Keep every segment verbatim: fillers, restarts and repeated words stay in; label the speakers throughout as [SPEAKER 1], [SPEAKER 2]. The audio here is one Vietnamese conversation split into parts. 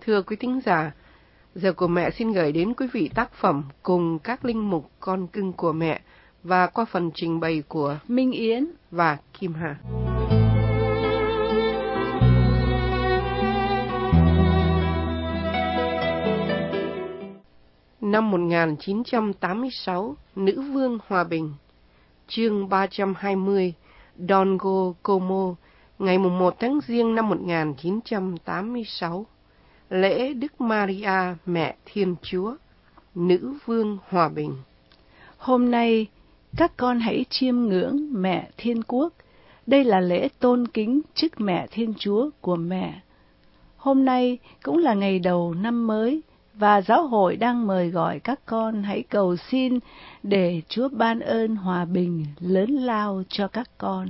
[SPEAKER 1] Thưa quý thính giả, giờ của mẹ xin gửi đến quý vị tác phẩm cùng các linh mục con cưng của mẹ và qua phần trình bày của
[SPEAKER 2] Minh Yến
[SPEAKER 1] và Kim Hà. Năm một nghìn chín trăm tám mươi sáu, Nữ vương Hòa bình, chương ba trăm hai mươi, Dongo Como, ngày một tháng Giêng năm một nghìn chín trăm tám mươi sáu. Lễ Đức Maria Mẹ Thiên Chúa, Nữ vương Hòa bình.
[SPEAKER 2] Hôm nay, các con hãy chiêm ngưỡng Mẹ Thiên Quốc. Đây là lễ tôn kính chức Mẹ Thiên Chúa của mẹ. Hôm nay cũng là ngày đầu năm mới, và giáo hội đang mời gọi các con hãy cầu xin để Chúa ban ơn hòa bình lớn lao cho các con.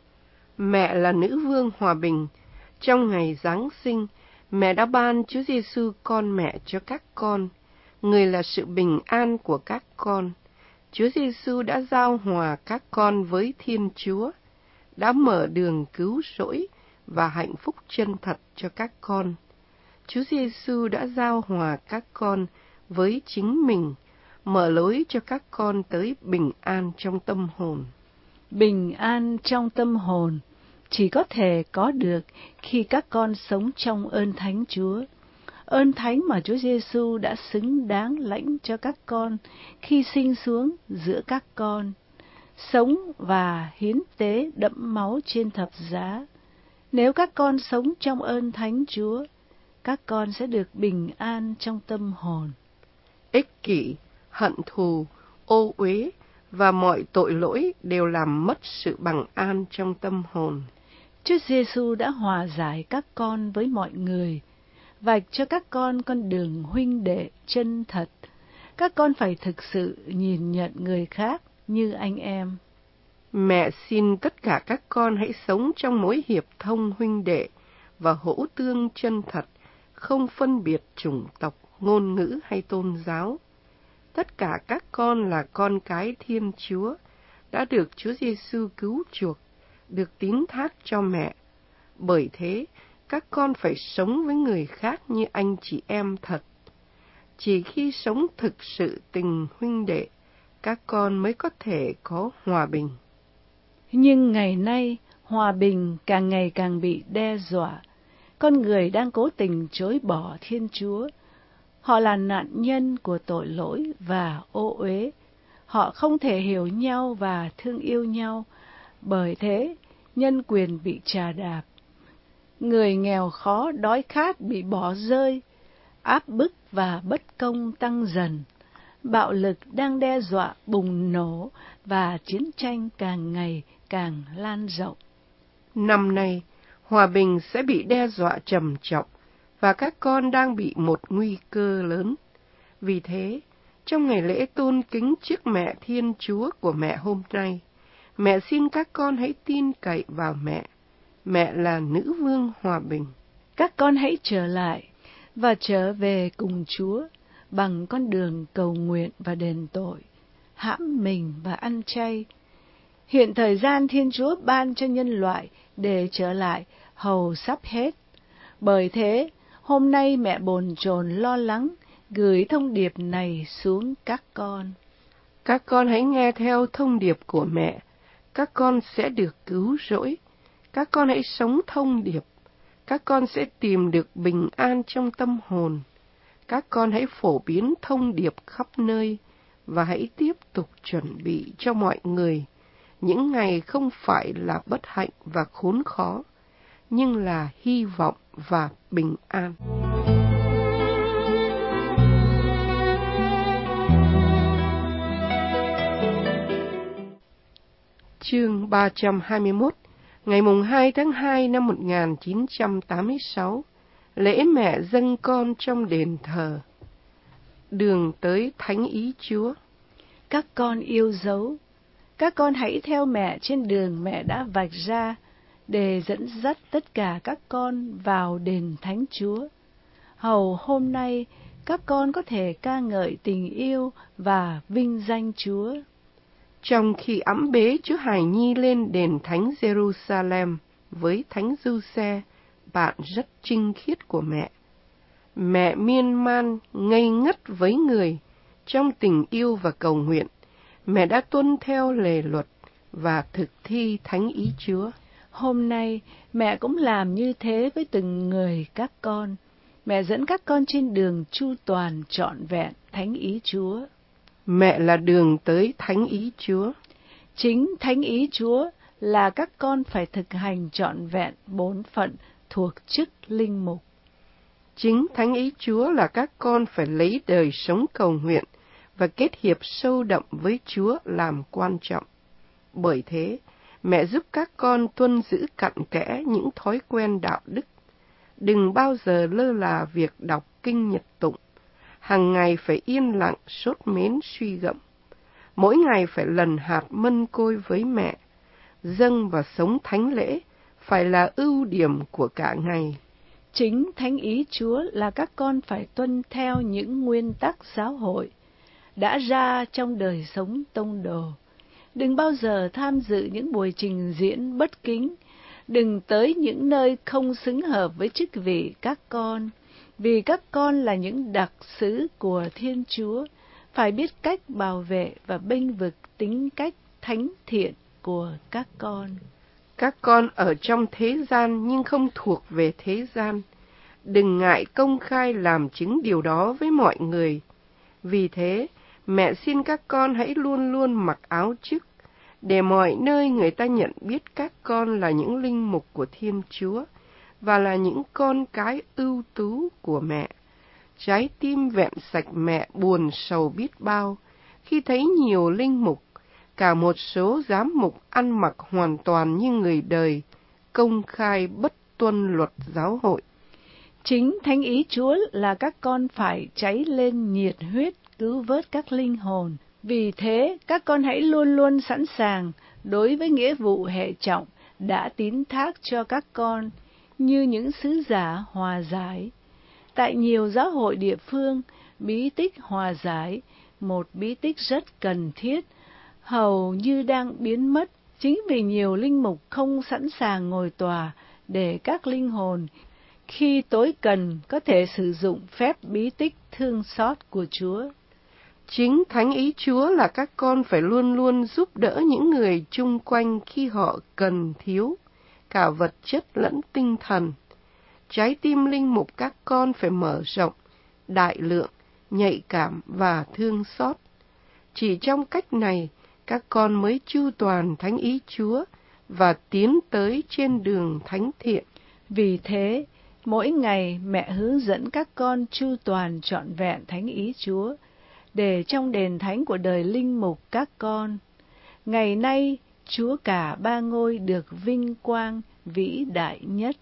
[SPEAKER 1] Mẹ là Nữ vương Hòa bình. Trong ngày Giáng sinh, mẹ đã ban Chúa Giêsu con mẹ cho các con. Người là sự bình an của các con. Chúa Giêsu đã giao hòa các con với Thiên Chúa, đã mở đường cứu rỗi và hạnh phúc chân thật cho các con. Chúa Giêsu đã giao hòa các con với chính mình, mở lối cho các con tới bình an trong tâm hồn.
[SPEAKER 2] Bình an trong tâm hồn chỉ có thể có được khi các con sống trong ơn Thánh Chúa. Ơn Thánh mà Chúa Giêsu đã xứng đáng lãnh cho các con khi sinh xuống giữa các con, sống và hiến tế đẫm máu trên thập giá. Nếu các con sống trong ơn Thánh Chúa, các con sẽ được bình an trong tâm hồn.
[SPEAKER 1] Ích kỷ, hận thù, ô uế và mọi tội lỗi đều làm mất sự bằng an trong tâm hồn.
[SPEAKER 2] Chúa Giêsu đã hòa giải các con với mọi người, vạch cho các con con đường huynh đệ chân thật. Các con phải thực sự nhìn nhận người khác như anh em.
[SPEAKER 1] Mẹ xin tất cả các con hãy sống trong mối hiệp thông huynh đệ và hỗ tương chân thật, không phân biệt chủng tộc, ngôn ngữ hay tôn giáo. Tất cả các con là con cái Thiên Chúa, đã được Chúa Giêsu cứu chuộc, được tín thác cho mẹ. Bởi thế, các con phải sống với người khác như anh chị em thật. Chỉ khi sống thực sự tình huynh đệ, các con mới có thể có hòa bình.
[SPEAKER 2] Nhưng ngày nay, hòa bình càng ngày càng bị đe dọa. Con người đang cố tình chối bỏ Thiên Chúa. Họ là nạn nhân của tội lỗi và ô uế. Họ không thể hiểu nhau và thương yêu nhau. Bởi thế, nhân quyền bị chà đạp. Người nghèo khó đói khát bị bỏ rơi. Áp bức và bất công tăng dần. Bạo lực đang đe dọa bùng nổ và chiến tranh càng ngày càng lan rộng.
[SPEAKER 1] Năm nay, hòa bình sẽ bị đe dọa trầm trọng và các con đang bị một nguy cơ lớn. Vì thế, trong ngày lễ tôn kính trước Mẹ Thiên Chúa của mẹ hôm nay, mẹ xin các con hãy tin cậy vào mẹ. Mẹ là Nữ vương Hòa bình.
[SPEAKER 2] Các con hãy trở lại và trở về cùng Chúa bằng con đường cầu nguyện và đền tội, hãm mình và ăn chay. Hiện thời gian Thiên Chúa ban cho nhân loại để trở lại hầu sắp hết. Bởi thế, hôm nay mẹ bồn chồn lo lắng gửi thông điệp này xuống các con.
[SPEAKER 1] Các con hãy nghe theo thông điệp của mẹ. Các con sẽ được cứu rỗi. Các con hãy sống thông điệp. Các con sẽ tìm được bình an trong tâm hồn. Các con hãy phổ biến thông điệp khắp nơi và hãy tiếp tục chuẩn bị cho mọi người những ngày không phải là bất hạnh và khốn khó, nhưng là hy vọng và bình an. Chương ba trăm hai mươi mốt, ngày mùng hai tháng hai năm một nghìn chín trăm tám mươi sáu, lễ mẹ dâng con trong đền thờ. Đường tới Thánh Ý Chúa.
[SPEAKER 2] Các con yêu dấu, các con hãy theo mẹ trên đường mẹ đã vạch ra để dẫn dắt tất cả các con vào đền Thánh Chúa. Hầu hôm nay, các con có thể ca ngợi tình yêu và vinh danh Chúa.
[SPEAKER 1] Trong khi ẵm bế Chúa Hài Nhi lên đền Thánh Jerusalem với Thánh Giuse, bạn rất trinh khiết của mẹ, Mẹ miên man, ngây ngất với người, trong tình yêu và cầu nguyện, mẹ đã tuân theo lề luật và thực thi thánh ý Chúa.
[SPEAKER 2] Hôm nay, mẹ cũng làm như thế với từng người các con. Mẹ dẫn các con trên đường chu toàn trọn vẹn thánh ý Chúa.
[SPEAKER 1] Mẹ là đường tới thánh ý Chúa.
[SPEAKER 2] Chính thánh ý Chúa là các con phải thực hành trọn vẹn bổn phận thuộc chức linh mục.
[SPEAKER 1] Chính thánh ý Chúa là các con phải lấy đời sống cầu nguyện và kết hiệp sâu đậm với Chúa làm quan trọng. Bởi thế, mẹ giúp các con tuân giữ cặn kẽ những thói quen đạo đức. Đừng bao giờ lơ là việc đọc kinh nhật tụng. Hàng ngày phải yên lặng sốt mến suy gẫm. Mỗi ngày phải lần hạt mân côi với mẹ. Dâng và sống thánh lễ phải là ưu điểm của cả ngày.
[SPEAKER 2] Chính thánh ý Chúa là các con phải tuân theo những nguyên tắc giáo hội đã ra trong đời sống tông đồ. Đừng bao giờ tham dự những buổi trình diễn bất kính, đừng tới những nơi không xứng hợp với chức vị các con, vì các con là những đặc sứ của Thiên Chúa, phải biết cách bảo vệ và bênh vực tính cách thánh thiện của các con.
[SPEAKER 1] Các con ở trong thế gian nhưng không thuộc về thế gian. Đừng ngại công khai làm chứng điều đó với mọi người. Vì thế, mẹ xin các con hãy luôn luôn mặc áo chức, để mọi nơi người ta nhận biết các con là những linh mục của Thiên Chúa và là những con cái ưu tú của mẹ. Trái tim vẹn sạch mẹ buồn sầu biết bao khi thấy nhiều linh mục, cả một số giám mục ăn mặc hoàn toàn như người đời, công khai bất tuân luật giáo hội.
[SPEAKER 2] Chính thánh ý Chúa là các con phải cháy lên nhiệt huyết cứu vớt các linh hồn. Vì thế, các con hãy luôn luôn sẵn sàng đối với nghĩa vụ hệ trọng đã tín thác cho các con như những sứ giả hòa giải. Tại nhiều giáo hội địa phương, bí tích hòa giải, một bí tích rất cần thiết, hầu như đang biến mất chính vì nhiều linh mục không sẵn sàng ngồi tòa để các linh hồn khi tối cần có thể sử dụng phép bí tích thương xót của Chúa.
[SPEAKER 1] Chính thánh ý Chúa là các con phải luôn luôn giúp đỡ những người chung quanh khi họ cần thiếu, cả vật chất lẫn tinh thần. Trái tim linh mục các con phải mở rộng, đại lượng, nhạy cảm và thương xót. Chỉ trong cách này, các con mới chu toàn thánh ý Chúa và tiến tới trên đường thánh thiện.
[SPEAKER 2] Vì thế, mỗi ngày mẹ hướng dẫn các con chu toàn trọn vẹn thánh ý Chúa, để trong đền thánh của đời linh mục các con, ngày nay Chúa cả ba ngôi được vinh quang vĩ đại nhất.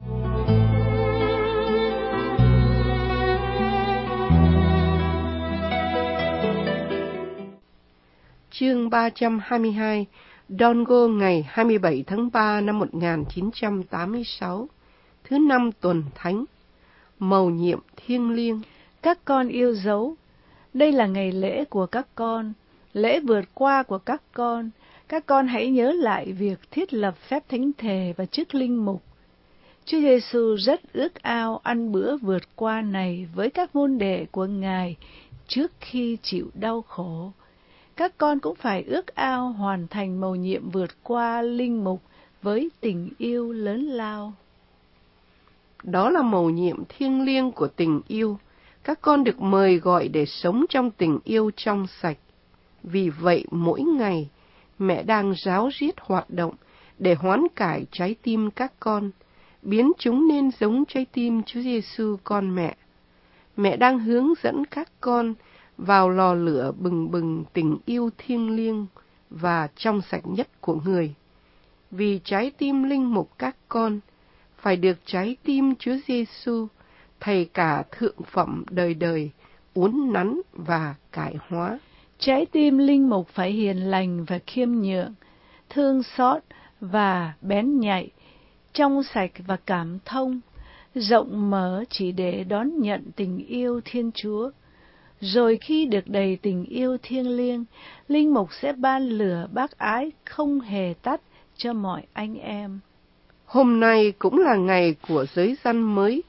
[SPEAKER 1] Chương ba trăm hai mươi hai, Dongo ngày hai mươi bảy tháng ba năm một nghìn chín trăm tám mươi sáu, thứ năm tuần thánh, mầu nhiệm thiêng liêng.
[SPEAKER 2] Các con yêu dấu, đây là ngày lễ của các con, lễ vượt qua của các con. Các con hãy nhớ lại việc thiết lập phép thánh thề và chức linh mục. Chúa Giêsu rất ước ao ăn bữa vượt qua này với các môn đệ của Ngài trước khi chịu đau khổ. Các con cũng phải ước ao hoàn thành mầu nhiệm vượt qua linh mục với tình yêu lớn lao.
[SPEAKER 1] Đó là mầu nhiệm thiêng liêng của tình yêu. Các con được mời gọi để sống trong tình yêu trong sạch. Vì vậy mỗi ngày, mẹ đang ráo riết hoạt động để hoán cải trái tim các con, biến chúng nên giống trái tim Chúa Giêsu con mẹ. Mẹ đang hướng dẫn các con vào lò lửa bừng bừng tình yêu thiêng liêng và trong sạch nhất của người. Vì trái tim linh mục các con phải được trái tim Chúa Giêsu, Thầy cả thượng phẩm đời đời, uốn nắn và cải hóa.
[SPEAKER 2] Trái tim linh mục phải hiền lành và khiêm nhượng, thương xót và bén nhạy, trong sạch và cảm thông, rộng mở chỉ để đón nhận tình yêu Thiên Chúa. Rồi khi được đầy tình yêu thiêng liêng, linh mục sẽ ban lửa bác ái không hề tắt cho mọi anh em.
[SPEAKER 1] Hôm nay cũng là ngày của giới dân mới.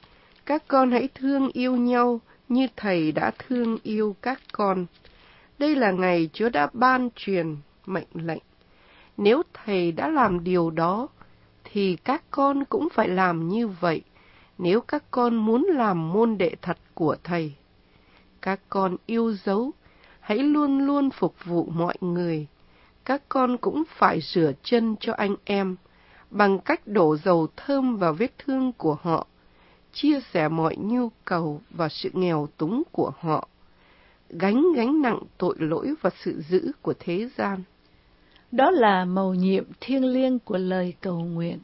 [SPEAKER 1] Các con hãy thương yêu nhau như Thầy đã thương yêu các con. Đây là ngày Chúa đã ban truyền mệnh lệnh. Nếu Thầy đã làm điều đó, thì các con cũng phải làm như vậy, nếu các con muốn làm môn đệ thật của Thầy. Các con yêu dấu, hãy luôn luôn phục vụ mọi người. Các con cũng phải rửa chân cho anh em, bằng cách đổ dầu thơm vào vết thương của họ, chia sẻ mọi nhu cầu và sự nghèo túng của họ, gánh gánh nặng tội lỗi và sự dữ của thế gian.
[SPEAKER 2] Đó là mầu nhiệm thiêng liêng của lời cầu nguyện.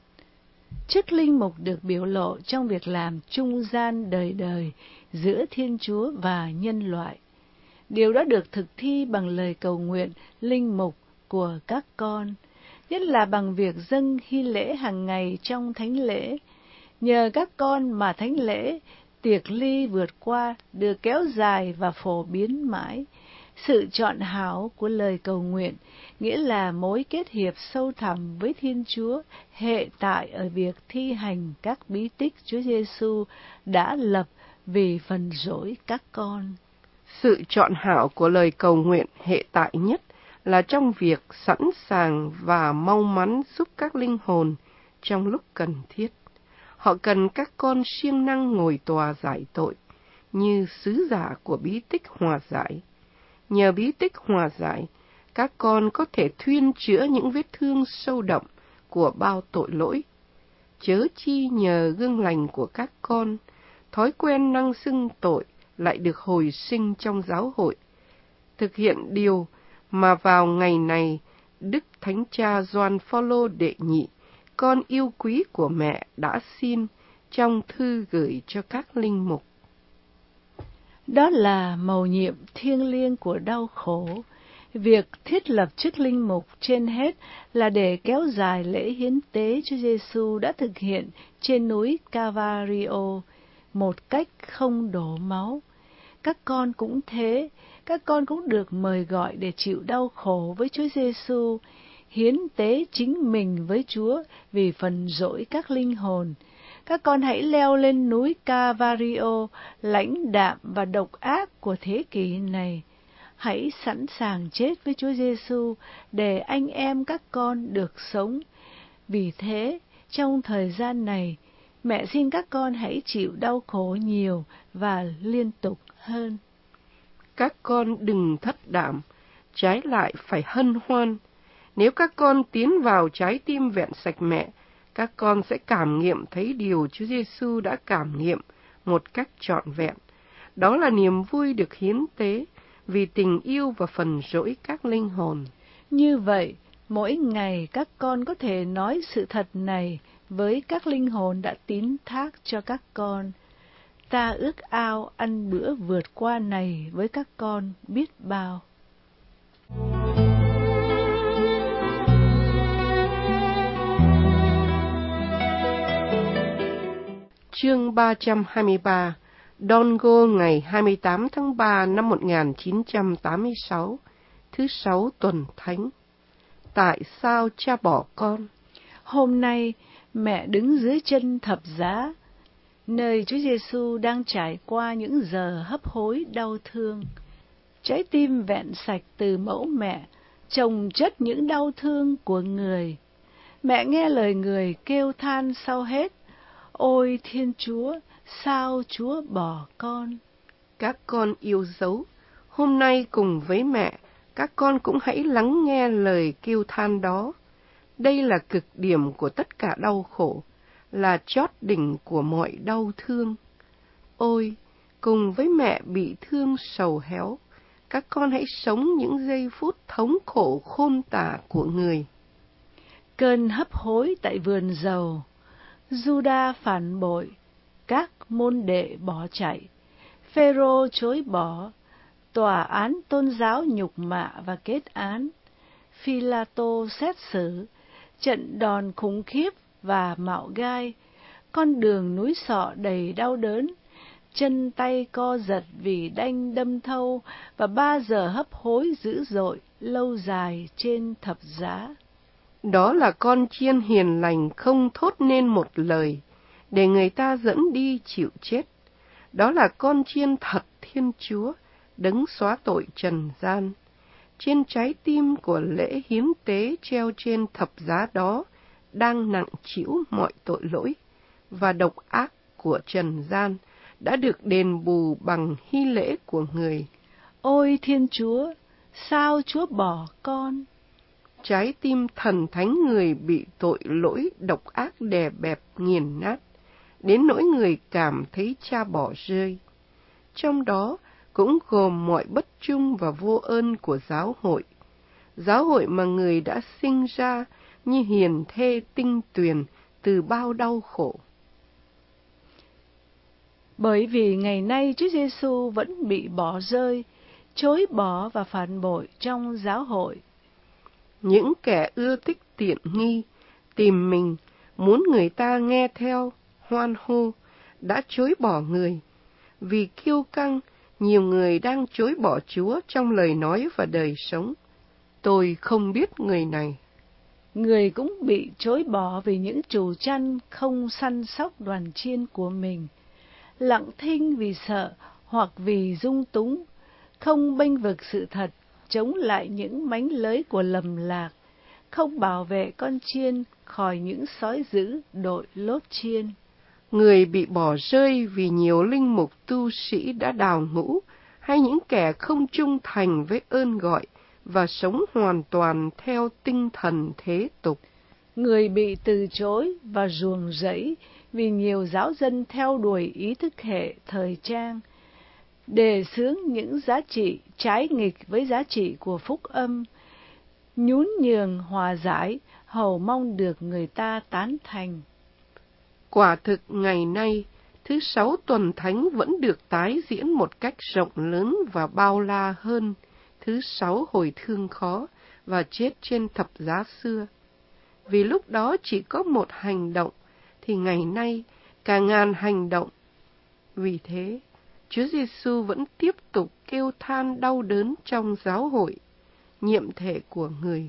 [SPEAKER 2] Chức linh mục được biểu lộ trong việc làm trung gian đời đời giữa Thiên Chúa và nhân loại. Điều đó được thực thi bằng lời cầu nguyện linh mục của các con, nhất là bằng việc dâng hy lễ hàng ngày trong thánh lễ. Nhờ các con mà thánh lễ, tiệc ly vượt qua được kéo dài và phổ biến mãi. Sự chọn hảo của lời cầu nguyện nghĩa là mối kết hiệp sâu thẳm với Thiên Chúa hệ tại ở việc thi hành các bí tích Chúa Giêsu đã lập vì phần dỗi các con.
[SPEAKER 1] Sự chọn hảo của lời cầu nguyện hệ tại nhất là trong việc sẵn sàng và mau mắn giúp các linh hồn trong lúc cần thiết. Họ cần các con siêng năng ngồi tòa giải tội, như sứ giả của bí tích hòa giải. Nhờ bí tích hòa giải, các con có thể thuyên chữa những vết thương sâu đậm của bao tội lỗi. Chớ chi nhờ gương lành của các con, thói quen năng xưng tội lại được hồi sinh trong giáo hội. Thực hiện điều mà vào ngày này, Đức Thánh Cha Gioan Phaolô đệ nhị, con yêu quý của mẹ, đã xin trong thư gửi cho các linh mục.
[SPEAKER 2] Đó là mầu nhiệm thiêng liêng của đau khổ. Việc thiết lập chức linh mục trên hết là để kéo dài lễ hiến tế Chúa Giêsu đã thực hiện trên núi Calvario một cách không đổ máu. Các con cũng thế, các con cũng được mời gọi để chịu đau khổ với Chúa Giêsu, hiến tế chính mình với Chúa vì phần dỗi các linh hồn. Các con hãy leo lên núi Calvario, lãnh đạm và độc ác của thế kỷ này. Hãy sẵn sàng chết với Chúa Giêsu để anh em các con được sống. Vì thế, trong thời gian này, mẹ xin các con hãy chịu đau khổ nhiều và liên tục hơn.
[SPEAKER 1] Các con đừng thất đảm, trái lại phải hân hoan. Nếu các con tiến vào trái tim vẹn sạch mẹ, các con sẽ cảm nghiệm thấy điều Chúa Giêsu đã cảm nghiệm một cách trọn vẹn. Đó là niềm vui được hiến tế vì tình yêu và phần dỗi các linh hồn.
[SPEAKER 2] Như vậy, mỗi ngày các con có thể nói sự thật này với các linh hồn đã tín thác cho các con. Ta ước ao ăn bữa vượt qua này với các con biết bao.
[SPEAKER 1] Chương ba trăm hai mươi ba, Dongo ngày hai mươi tám tháng ba năm một nghìn chín trăm tám mươi sáu, thứ sáu tuần thánh. Tại sao cha bỏ con?
[SPEAKER 2] Hôm nay, mẹ đứng dưới chân thập giá, nơi Chúa Giêsu đang trải qua những giờ hấp hối đau thương. Trái tim vẹn sạch từ mẫu mẹ, chồng chất những đau thương của người. Mẹ nghe lời người kêu than sau hết: Ôi Thiên Chúa, sao Chúa bỏ con?
[SPEAKER 1] Các con yêu dấu, hôm nay cùng với mẹ, các con cũng hãy lắng nghe lời kêu than đó. Đây là cực điểm của tất cả đau khổ, là chót đỉnh của mọi đau thương. Ôi, cùng với mẹ bị thương sầu héo, các con hãy sống những giây phút thống khổ khôn tả của người.
[SPEAKER 2] Cơn hấp hối tại vườn dầu, Giuđa phản bội, các môn đệ bỏ chạy, Phêrô chối bỏ, tòa án tôn giáo nhục mạ và kết án, Phi-la-tô xét xử, trận đòn khủng khiếp và mạo gai, con đường núi sọ đầy đau đớn, chân tay co giật vì đanh đâm thâu và ba giờ hấp hối dữ dội lâu dài trên thập giá.
[SPEAKER 1] Đó là con chiên hiền lành không thốt nên một lời, để người ta dẫn đi chịu chết. Đó là con chiên thật Thiên Chúa, đấng xóa tội trần gian. Trên trái tim của lễ hiến tế treo trên thập giá đó đang nặng trĩu mọi tội lỗi và độc ác của trần gian đã được đền bù bằng hy lễ của người.
[SPEAKER 2] Ôi Thiên Chúa, sao Chúa bỏ con?
[SPEAKER 1] Trái tim thần thánh người bị tội lỗi độc ác đè bẹp nghiền nát, đến nỗi người cảm thấy cha bỏ rơi. Trong đó cũng gồm mọi bất trung và vô ơn của giáo hội. Giáo hội mà người đã sinh ra như hiền thê tinh tuyền từ bao đau khổ.
[SPEAKER 2] Bởi vì ngày nay Chúa Giêsu vẫn bị bỏ rơi, chối bỏ và phản bội trong giáo hội.
[SPEAKER 1] Những kẻ ưa thích tiện nghi, tìm mình, muốn người ta nghe theo, hoan hô, đã chối bỏ người. Vì kiêu căng, nhiều người đang chối bỏ Chúa trong lời nói và đời sống. Tôi không biết người này.
[SPEAKER 2] Người cũng bị chối bỏ vì những chủ chăn không săn sóc đoàn chiên của mình, lặng thinh vì sợ hoặc vì dung túng, không bênh vực sự thật, chống lại những mánh lới của lầm lạc, không bảo vệ con chiên khỏi những sói dữ đội lốt chiên.
[SPEAKER 1] Người bị bỏ rơi vì nhiều linh mục tu sĩ đã đào ngũ, hay những kẻ không trung thành với ơn gọi và sống hoàn toàn theo tinh thần thế tục.
[SPEAKER 2] Người bị từ chối và ruồng rẫy vì nhiều giáo dân theo đuổi ý thức hệ thời trang, đề xướng những giá trị trái nghịch với giá trị của phúc âm, nhún nhường hòa giải, hầu mong được người ta tán thành.
[SPEAKER 1] Quả thực ngày nay, thứ sáu tuần thánh vẫn được tái diễn một cách rộng lớn và bao la hơn thứ sáu hồi thương khó và chết trên thập giá xưa. Vì lúc đó chỉ có một hành động, thì ngày nay cả ngàn hành động. Vì thế, Chúa Giêsu vẫn tiếp tục kêu than đau đớn trong giáo hội, nhiệm thể của người.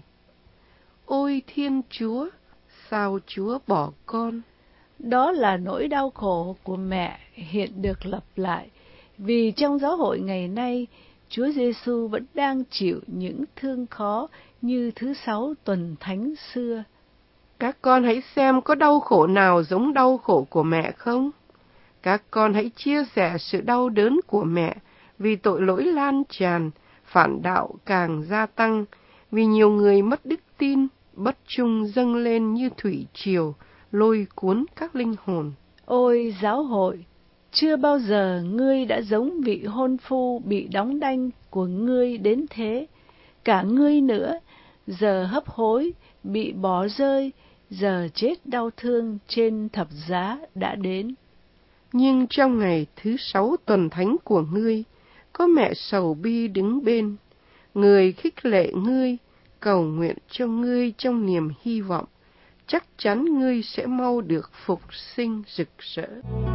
[SPEAKER 1] Ôi Thiên Chúa, sao Chúa bỏ con?
[SPEAKER 2] Đó là nỗi đau khổ của mẹ hiện được lặp lại, vì trong giáo hội ngày nay, Chúa Giêsu vẫn đang chịu những thương khó như thứ sáu tuần thánh xưa.
[SPEAKER 1] Các con hãy xem có đau khổ nào giống đau khổ của mẹ không? Các con hãy chia sẻ sự đau đớn của mẹ vì tội lỗi lan tràn, phản đạo càng gia tăng, vì nhiều người mất đức tin, bất trung dâng lên như thủy triều, lôi cuốn các linh hồn.
[SPEAKER 2] Ôi giáo hội, chưa bao giờ ngươi đã giống vị hôn phu bị đóng đanh của ngươi đến thế. Cả ngươi nữa, giờ hấp hối, bị bỏ rơi, giờ chết đau thương trên thập giá đã đến.
[SPEAKER 1] Nhưng trong ngày thứ sáu tuần thánh của ngươi, có mẹ sầu bi đứng bên, người khích lệ ngươi, cầu nguyện cho ngươi trong niềm hy vọng, chắc chắn ngươi sẽ mau được phục sinh rực rỡ.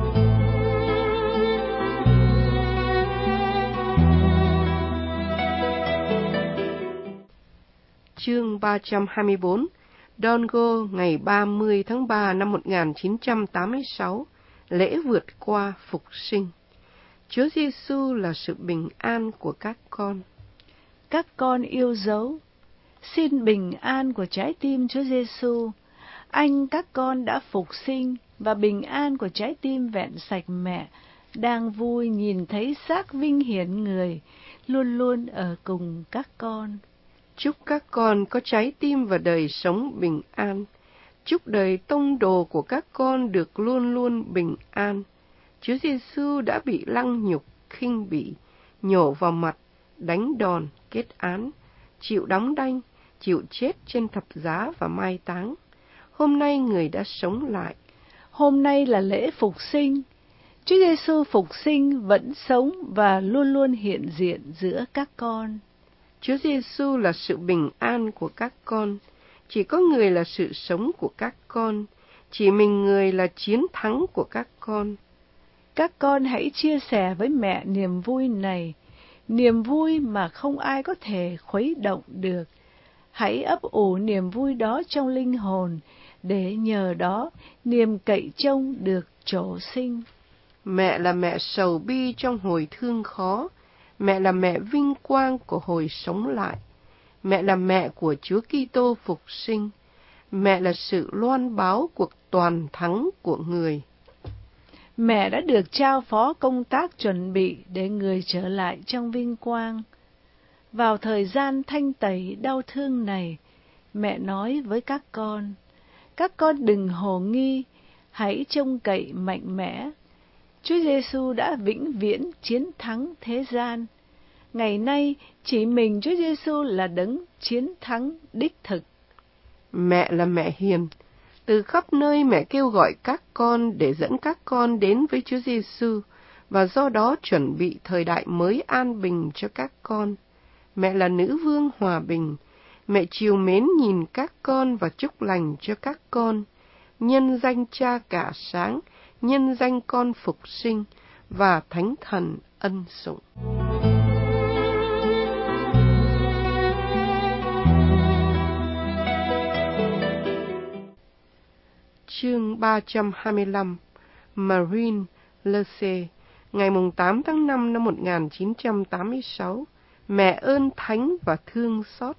[SPEAKER 1] Chương ba trăm hai mươi bốn, Dongo, ngày ba mươi tháng ba năm một nghìn chín trăm tám mươi sáu, lễ vượt qua phục sinh. Chúa Giêsu là sự bình an của các con.
[SPEAKER 2] Các con yêu dấu, xin bình an của trái tim Chúa Giêsu. Anh các con đã phục sinh và bình an của trái tim vẹn sạch mẹ, đang vui nhìn thấy xác vinh hiển người, luôn luôn ở cùng các con.
[SPEAKER 1] Chúc các con có trái tim và đời sống bình an. Chúc đời tông đồ của các con được luôn luôn bình an. Chúa Giêsu đã bị lăng nhục, khinh bỉ, nhổ vào mặt, đánh đòn, kết án, chịu đóng đanh, chịu chết trên thập giá và mai táng. Hôm nay người đã sống lại.
[SPEAKER 2] Hôm nay là lễ phục sinh. Chúa Giêsu phục sinh vẫn sống và luôn luôn hiện diện giữa các con.
[SPEAKER 1] Chúa Giêsu là sự bình an của các con. Chỉ có người là sự sống của các con. Chỉ mình người là chiến thắng của các con.
[SPEAKER 2] Các con hãy chia sẻ với mẹ niềm vui này, niềm vui mà không ai có thể khuấy động được. Hãy ấp ủ niềm vui đó trong linh hồn, để nhờ đó niềm cậy trông được trổ sinh.
[SPEAKER 1] Mẹ là mẹ sầu bi trong hồi thương khó. Mẹ là mẹ vinh quang của hồi sống lại. Mẹ là mẹ của Chúa Kitô phục sinh. Mẹ là sự loan báo cuộc toàn thắng của người.
[SPEAKER 2] Mẹ đã được trao phó công tác chuẩn bị để người trở lại trong vinh quang. Vào thời gian thanh tẩy đau thương này, mẹ nói với các con, các con đừng hồ nghi, hãy trông cậy mạnh mẽ. Chúa Giêsu đã vĩnh viễn chiến thắng thế gian. Ngày nay, chỉ mình Chúa Giêsu là đấng chiến thắng đích thực.
[SPEAKER 1] Mẹ là mẹ hiền. Từ khắp nơi mẹ kêu gọi các con để dẫn các con đến với Chúa Giêsu và do đó chuẩn bị thời đại mới an bình cho các con. Mẹ là nữ vương hòa bình. Mẹ trìu mến nhìn các con và chúc lành cho các con. Nhân danh Cha cả sáng, nhân danh Con phục sinh và Thánh Thần ân sủng. Chương ba trăm hai mươi lăm. Marine Lecce, ngày tám tháng năm năm một nghìn chín trăm tám mươi sáu. Mẹ ơn thánh và thương xót.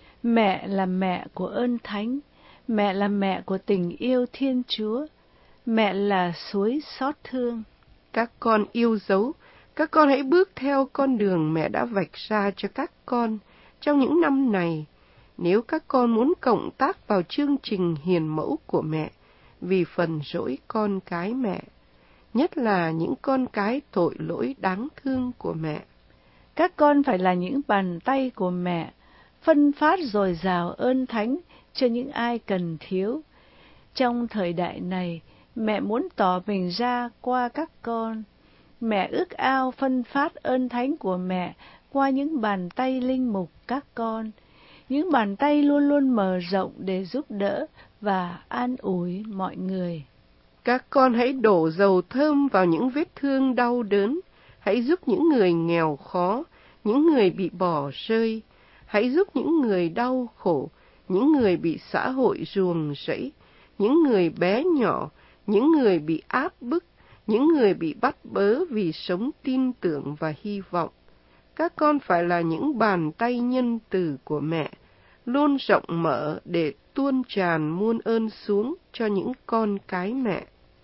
[SPEAKER 2] Mẹ là mẹ của ơn thánh, mẹ là mẹ của tình yêu Thiên Chúa, mẹ là suối xót thương.
[SPEAKER 1] Các con yêu dấu, các con hãy bước theo con đường mẹ đã vạch ra cho các con trong những năm này. Nếu các con muốn cộng tác vào chương trình hiền mẫu của mẹ, vì phần dỗi con cái mẹ, nhất là những con cái tội lỗi đáng thương của mẹ.
[SPEAKER 2] Các con phải là những bàn tay của mẹ, phân phát dồi dào ơn thánh cho những ai cần thiếu. Trong thời đại này, mẹ muốn tỏ mình ra qua các con. Mẹ ước ao phân phát ơn thánh của mẹ qua những bàn tay linh mục các con. Những bàn tay luôn luôn mở rộng để giúp đỡ và an ủi mọi người.
[SPEAKER 1] Các con hãy đổ dầu thơm vào những vết thương đau đớn. Hãy giúp những người nghèo khó, những người bị bỏ rơi. Hãy giúp những người đau khổ, những người bị xã hội ruồng rẫy, những người bé nhỏ, những người bị áp bức, những người bị bắt bớ vì sống tin tưởng và hy vọng. Các con phải là những bàn tay nhân từ của mẹ, luôn rộng mở để tuôn tràn muôn ơn xuống cho những con cái mẹ.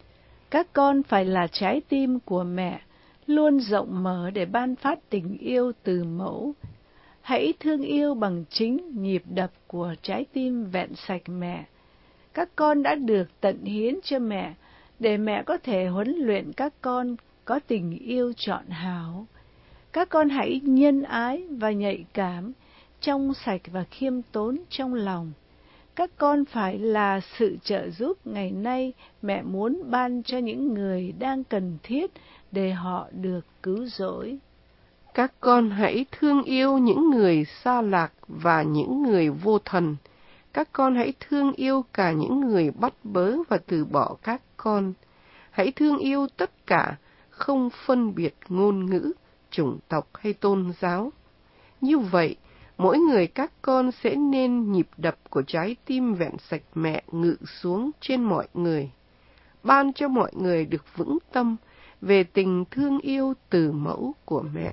[SPEAKER 2] Các con phải là trái tim của mẹ, luôn rộng mở để ban phát tình yêu từ mẫu. Hãy thương yêu bằng chính nhịp đập của trái tim vẹn sạch mẹ. Các con đã được tận hiến cho mẹ, để mẹ có thể huấn luyện các con có tình yêu trọn hảo. Các con hãy nhân ái và nhạy cảm, trong sạch và khiêm tốn trong lòng. Các con phải là sự trợ giúp ngày nay mẹ muốn ban cho những người đang cần thiết để họ được cứu rỗi.
[SPEAKER 1] Các con hãy thương yêu những người xa lạc và những người vô thần. Các con hãy thương yêu cả những người bắt bớ và từ bỏ các con. Hãy thương yêu tất cả, không phân biệt ngôn ngữ, chủng tộc hay tôn giáo. Như vậy, mỗi người các con sẽ nên nhịp đập của trái tim vẹn sạch mẹ ngự xuống trên mọi người, ban cho mọi người được vững tâm về tình thương yêu từ mẫu của mẹ.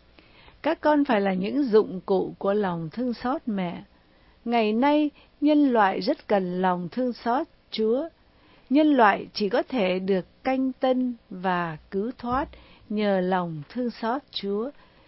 [SPEAKER 2] Các con phải là những dụng cụ của lòng thương xót mẹ. Ngày nay, nhân loại rất cần lòng thương xót Chúa. Nhân loại chỉ có thể được canh tân và cứu thoát nhờ lòng thương xót Chúa.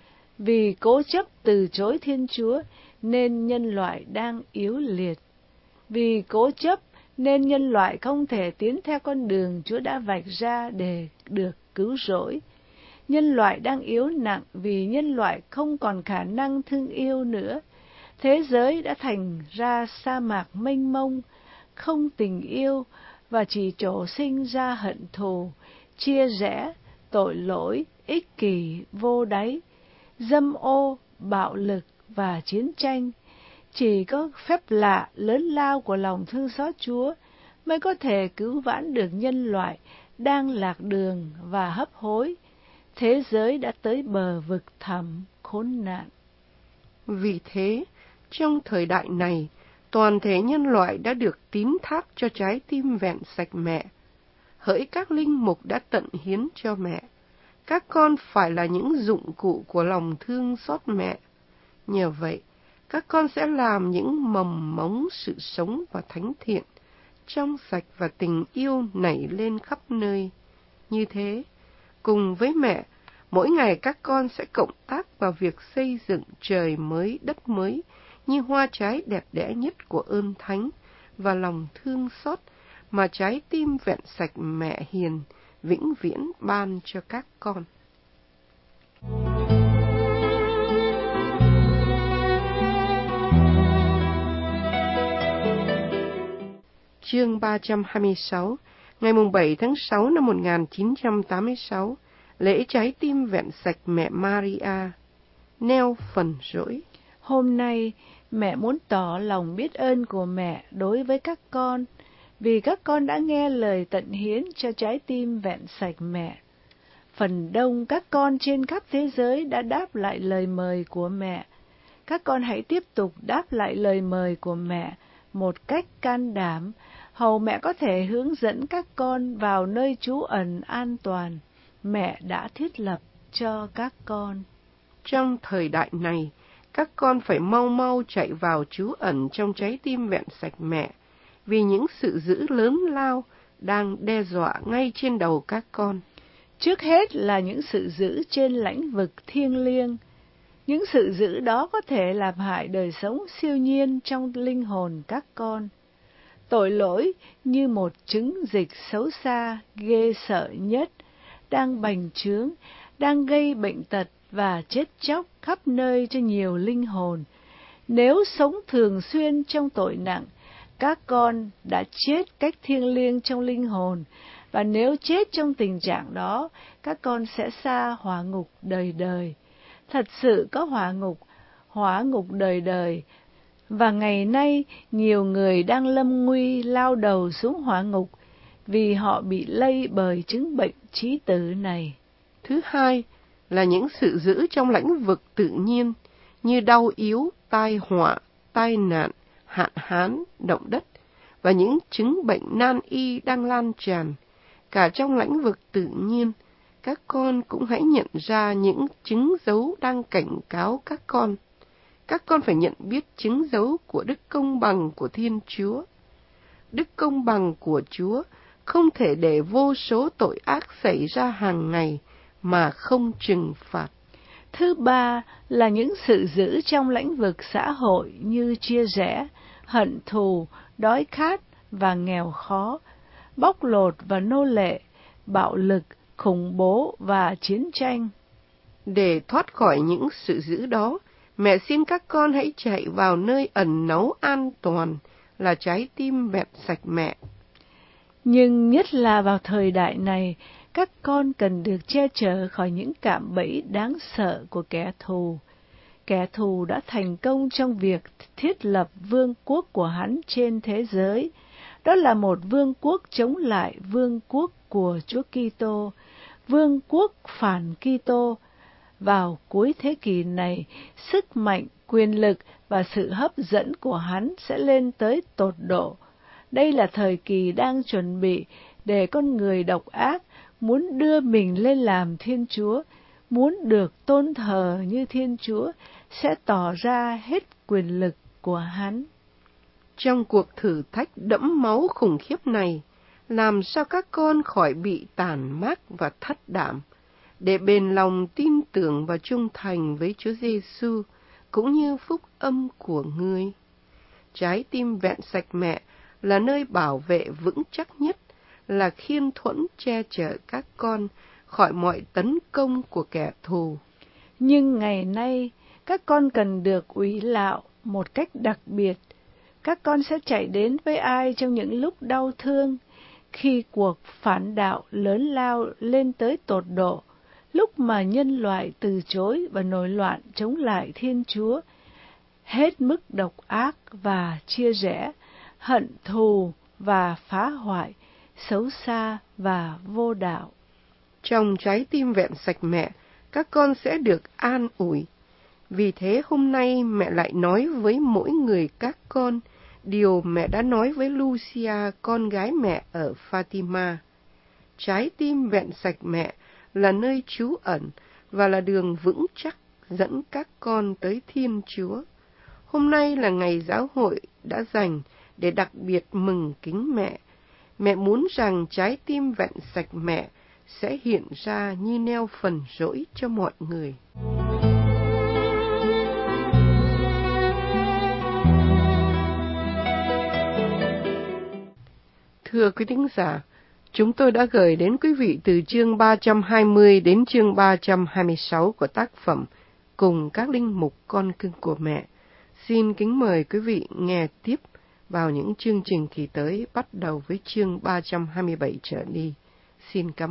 [SPEAKER 2] Vì cố chấp từ chối Thiên Chúa nên nhân loại đang yếu liệt. Vì cố chấp nên nhân loại không thể tiến theo con đường Chúa đã vạch ra để được cứu rỗi. Nhân loại đang yếu nặng vì nhân loại không còn khả năng thương yêu nữa. Thế giới đã thành ra sa mạc mênh mông, không tình yêu và chỉ trổ sinh ra hận thù, chia rẽ, tội lỗi, ích kỷ, vô đáy, dâm ô, bạo lực và chiến tranh. Chỉ có phép lạ lớn lao của lòng thương xót Chúa mới có thể cứu vãn được nhân loại đang lạc đường và hấp hối. Thế giới đã tới bờ vực thẳm khốn nạn.
[SPEAKER 1] Vì thế, trong thời đại này, toàn thể nhân loại đã được tín thác cho trái tim vẹn sạch mẹ. hỡi các linh mục đã tận hiến cho mẹ. Các con phải là những dụng cụ của lòng thương xót mẹ. Nhờ vậy, các con sẽ làm những mầm mống sự sống và thánh thiện, trong sạch và tình yêu nảy lên khắp nơi. Như thế, cùng với mẹ, mỗi ngày các con sẽ cộng tác vào việc xây dựng trời mới, đất mới, như hoa trái đẹp đẽ nhất của ơn thánh và lòng thương xót mà trái tim vẹn sạch mẹ hiền vĩnh viễn ban cho các con. Chương ba trăm hai mươi sáu, ngày bảy tháng sáu năm một nghìn chín trăm tám mươi sáu, lễ trái tim vẹn sạch mẹ Maria, neo phần rỗi.
[SPEAKER 2] Hôm nay, mẹ muốn tỏ lòng biết ơn của mẹ đối với các con, vì các con đã nghe lời tận hiến cho trái tim vẹn sạch mẹ. Phần đông các con trên khắp thế giới đã đáp lại lời mời của mẹ. Các con hãy tiếp tục đáp lại lời mời của mẹ một cách can đảm, hầu mẹ có thể hướng dẫn các con vào nơi trú ẩn an toàn mẹ đã thiết lập cho các con.
[SPEAKER 1] Trong thời đại này, các con phải mau mau chạy vào trú ẩn trong trái tim vẹn sạch mẹ, vì những sự dữ lớn lao đang đe dọa ngay trên đầu các con.
[SPEAKER 2] Trước hết là những sự dữ trên lãnh vực thiêng liêng. Những sự dữ đó có thể làm hại đời sống siêu nhiên trong linh hồn các con. Tội lỗi như một chứng dịch xấu xa, ghê sợ nhất, đang bành trướng, đang gây bệnh tật và chết chóc khắp nơi cho nhiều linh hồn. Nếu sống thường xuyên trong tội nặng, các con đã chết cách thiêng liêng trong linh hồn, và nếu chết trong tình trạng đó, các con sẽ xa hỏa ngục đời đời. Thật sự có hỏa ngục, hỏa ngục đời đời, và ngày nay nhiều người đang lâm nguy lao đầu xuống hỏa ngục vì họ bị lây bởi chứng bệnh trí tử này.
[SPEAKER 1] Thứ hai là những sự dữ trong lĩnh vực tự nhiên như đau yếu, tai họa, tai nạn, hạn hán, động đất và những chứng bệnh nan y đang lan tràn. Cả trong lĩnh vực tự nhiên, các con cũng hãy nhận ra những chứng dấu đang cảnh cáo các con. Các con phải nhận biết chứng dấu của đức công bằng của Thiên Chúa. Đức công bằng của Chúa không thể để vô số tội ác xảy ra hàng ngày mà không trừng phạt.
[SPEAKER 2] Thứ ba là những sự dữ trong lĩnh vực xã hội như chia rẽ, hận thù, đói khát và nghèo khó, bóc lột và nô lệ, bạo lực, khủng bố và chiến tranh.
[SPEAKER 1] Để thoát khỏi những sự dữ đó, mẹ xin các con hãy chạy vào nơi ẩn náu an toàn là trái tim vẹn sạch mẹ.
[SPEAKER 2] Nhưng nhất là vào thời đại này, các con cần được che chở khỏi những cạm bẫy đáng sợ của kẻ thù. Kẻ thù đã thành công trong việc thiết lập vương quốc của hắn trên thế giới. Đó là một vương quốc chống lại vương quốc của Chúa Kitô, vương quốc phản Kitô. Vào cuối thế kỷ này, sức mạnh, quyền lực và sự hấp dẫn của hắn sẽ lên tới tột độ. Đây là thời kỳ đang chuẩn bị để con người độc ác muốn đưa mình lên làm Thiên Chúa, muốn được tôn thờ như Thiên Chúa, sẽ tỏ ra hết quyền lực của hắn.
[SPEAKER 1] Trong cuộc thử thách đẫm máu khủng khiếp này, làm sao các con khỏi bị tàn mát và thất đảm, để bền lòng tin tưởng và trung thành với Chúa Giêsu cũng như phúc âm của ngươi. Trái tim vẹn sạch mẹ là nơi bảo vệ vững chắc nhất, là khiên thuẫn che chở các con khỏi mọi tấn công của kẻ thù.
[SPEAKER 2] Nhưng ngày nay, các con cần được úy lạo một cách đặc biệt. Các con sẽ chạy đến với ai trong những lúc đau thương, khi cuộc phản đạo lớn lao lên tới tột độ, lúc mà nhân loại từ chối và nổi loạn chống lại Thiên Chúa, hết mức độc ác và chia rẽ, hận thù và phá hoại, xấu xa và vô đạo.
[SPEAKER 1] Trong trái tim vẹn sạch mẹ, các con sẽ được an ủi. Vì thế hôm nay mẹ lại nói với mỗi người các con điều mẹ đã nói với Lucia, con gái mẹ ở Fatima. trái tim vẹn sạch mẹ là nơi trú ẩn và là đường vững chắc dẫn các con tới Thiên Chúa. Hôm nay là ngày giáo hội đã dành để đặc biệt mừng kính mẹ. Mẹ muốn rằng trái tim vẹn sạch mẹ sẽ hiện ra như neo phần rỗi cho mọi người. Thưa quý thính giả, chúng tôi đã gửi đến quý vị từ chương ba trăm hai mươi đến chương ba trăm hai mươi sáu của tác phẩm Cùng các linh mục con cưng của mẹ. Xin kính mời quý vị nghe tiếp vào những chương trình kỳ tới, bắt đầu với chương ba trăm hai mươi bảy trở đi. Xin cảm ơn.